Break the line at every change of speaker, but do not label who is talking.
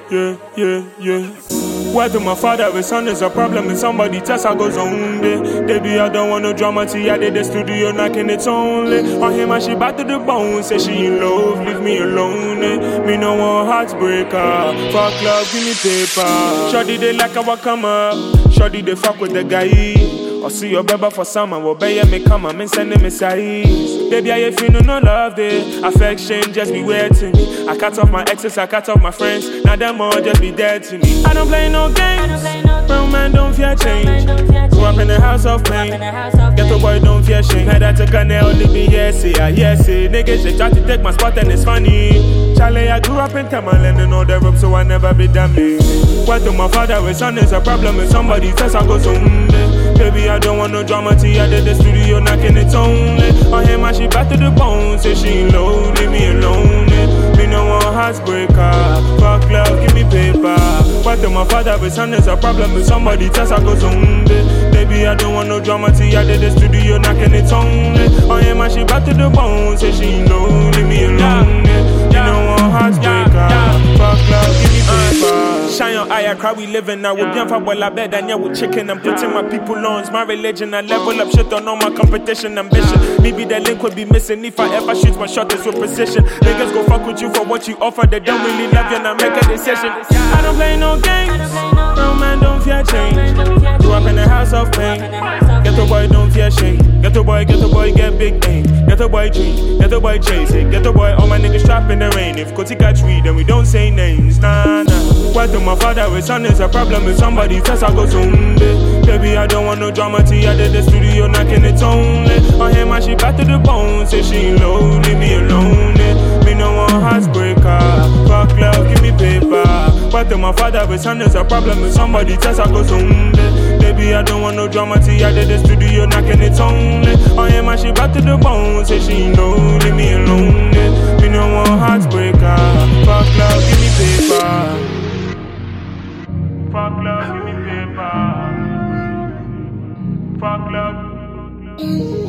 Whether my father or son is a problem and somebody test I goes on there. Baby, I don't want no drama till I did the studio knocking it's only. On him and she back to the bone, say she in love, leave me alone. Me no one heartbreaker. Fuck love, give me paper. Shorty they like how I come up. Shorty they fuck with the guy. Or see your baby for summer, will bear me come and send him a size. Baby, I feel no love there. Affection just be weird to me. I cut off my exes, I cut off my friends. Now them all just be dead to me. I don't play no games. Real man don't fear change. Grew up in the house of pain. Ghetto boy don't fear shame. Head I took a nail, living yes, yes. Niggas they try to take my spot and it's funny. Charlie, I grew up in Tamaland and all the rope, so I never be damned. Whether my father or son is a problem and somebody says I go soon. Baby, I don't want no drama till I did the studio knocking it's only. On him and she back to the bone, say she in love, leave me alone. Me no one heartbreaker. Fuck love, give me paper. Whether my father or son is a problem with somebody test I go soon. Baby, I don't want no drama till I did the studio knocking it's only. On him and she back to the bone, say she in love, leave me alone. Me no one heartbreaker. Fuck love, give me paper. Shine your eye, I cry, we living now. We're bien for well, I bet, and yeah, we're chicken. I'm putting my people on, it's my religion. I level up shit on all my competition, ambition. Maybe that link would be missing if I ever shoot my shot, it's with precision. Niggas go fuck with you for what you offer, they don't really love you, now make a decision. I don't play no games, real man don't fear change. Grew up in the house of pain. Ghetto boy don't fear shame. Ghetto boy get big aim. Ghetto boy dream, ghetto boy chase it. Ghetto boy, all my niggas trap in the rain. If Koti catch weed, then we don't say names, nah. Whether my father or son is a problem with somebody test I go soon. Baby, I don't want no drama till I did the studio knocking it's only. On him and she back to the bone, say she in love, leave me alone. Me no one heartbreaker. Fuck love, give me paper. Whether my father or son is a problem with somebody test I go soon. Baby, I don't want no drama till I did the studio knocking it's only. On him and she back to the bone, say she in love, leave me alone. Me no one heartbreaker. Fuck love, give me paper. Fuck love, give me paper. Fuck love.